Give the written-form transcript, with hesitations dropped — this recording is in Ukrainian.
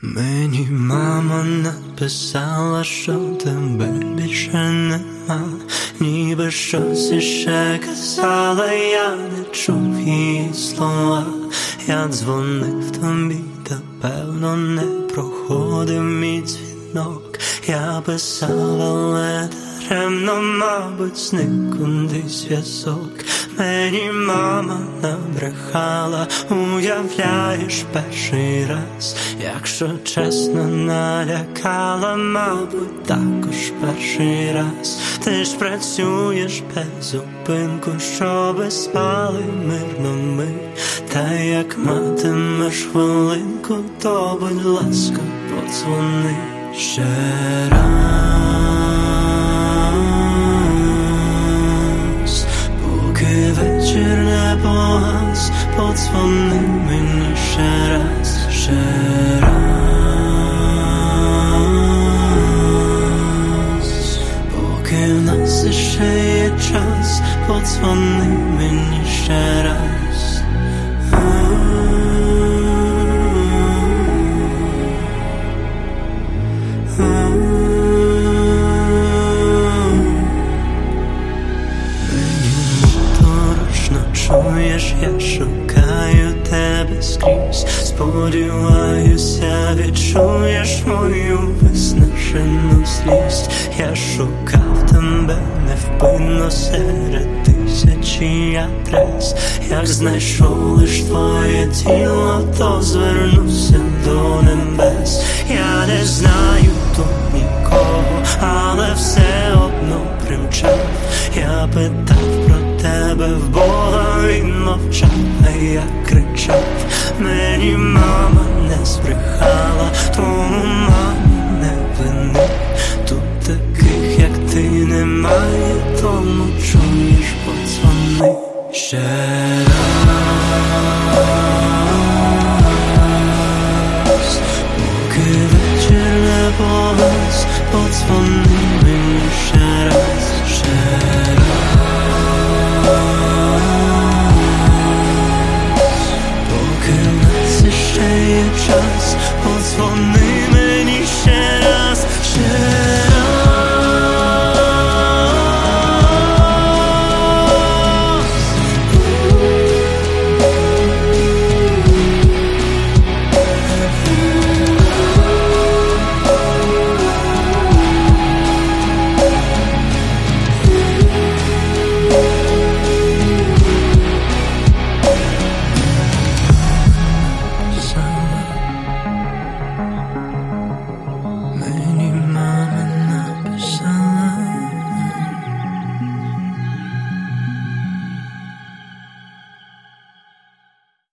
Мені мама написала, що тебе більше нема, ніби щось іще казала, я не чув її слова. Я дзвонив тобі, та певно не проходив мій дзвінок. Я писав, але даремно, мабуть, зник кудись зв'язок. Мені мама набрехала, уявляєш, перший раз, якщо чесно, налякала, мабуть, також перший раз. Ти ж працюєш без зупинку, щоби спали мирно ми. Та як матимеш хвилинку, то, будь ласка, подзвони ще раз. Поки вечір не погас, подзвони мені ще раз, ще раз. Поки в нас іще є час, подзвони мені ще раз. Чуєш, я шукаю тебе скрізь. Сподіваюся, відчуєш мою виснажену злість. Я шукав тебе невпинно серед тисячі адрес. Як знайшов лиш твоє тіло, то звернуся до небес. Я не знаю тут нікого, але все одно примчав. Я питав про тебе в Бога, він мовчав, а я кричав. Мені мама не збрехала, тому маму не вини. Тут таких, як ти, немає, тому чуєш, подзвони ще раз. Поки вечір не погас, подзвони мені ще раз, ще раз.